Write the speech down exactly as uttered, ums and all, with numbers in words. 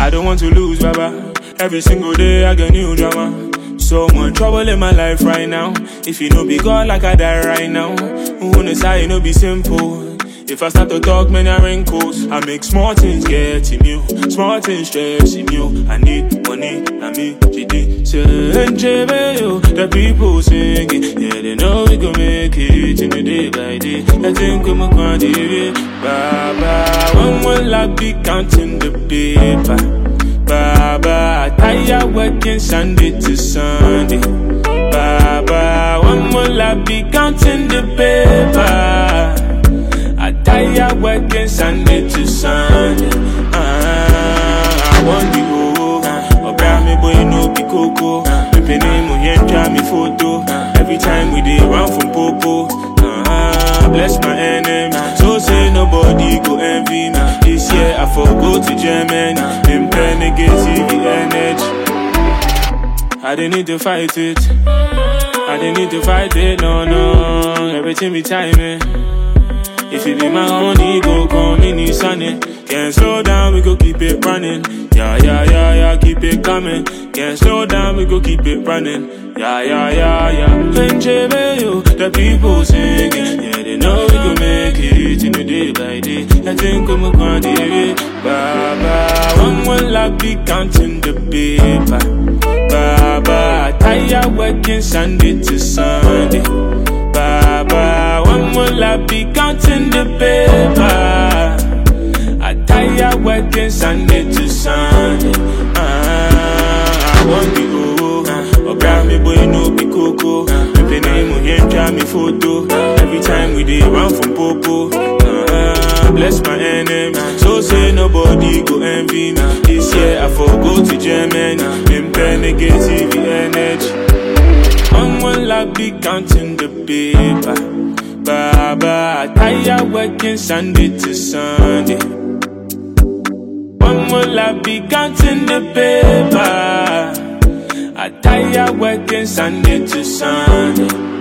I don't want to lose, Baba. Every single day I get new drama. So much trouble in my life right now. If you know be God like I die right now. Who knows how you know be simple. If I start to talk, many wrinkles. I make small things getting you, small things stressing you. I need money, I mean, G D. The people singing, yeah, they know we gon' make it in the day by day. I think I'm gonna do it, Baba. When will I be counting the paper? Baba, tired working Sunday to Sunday. Baba, when will I be counting the paper? I tired working Sunday to Sunday. Ah, I want the oh, oh, grab me boy no be coco. Me penny mo yen try me photo. Every time we dey run from popo. Ah, bless my enemy. So say nobody go envy me. This year I forgo to Germany. Them negative energy. I didn't need to fight it. I didn't need to fight it. No, no. Everything be timing. If it be my own ego, come in the sunny. Can't slow down, we go keep it running. Yeah, yeah, yeah, yeah, keep it coming. Can't slow down, we go keep it running. Yeah, yeah, yeah, yeah. The people singing, yeah, they know we go make it in the day by day. I think I'm gonna do it, Baba. When will I be counting the paper? Baba, tired working Sunday to Sunday. Baba, when will I be counting the paper? I tired working Sunday to Sunday. Ah, I want the oh, oh, grab me boy no be coco. Me penny mo yen try me photo. Every time we dey run from popo. Ah, bless my enemy. So say nobody go envy me. This year I forgo to Germany. Impair negative energy. When will I be counting the paper? Baba, tired working Sunday to Sunday. When will I be counting the paper? I tired working Sunday to Sunday.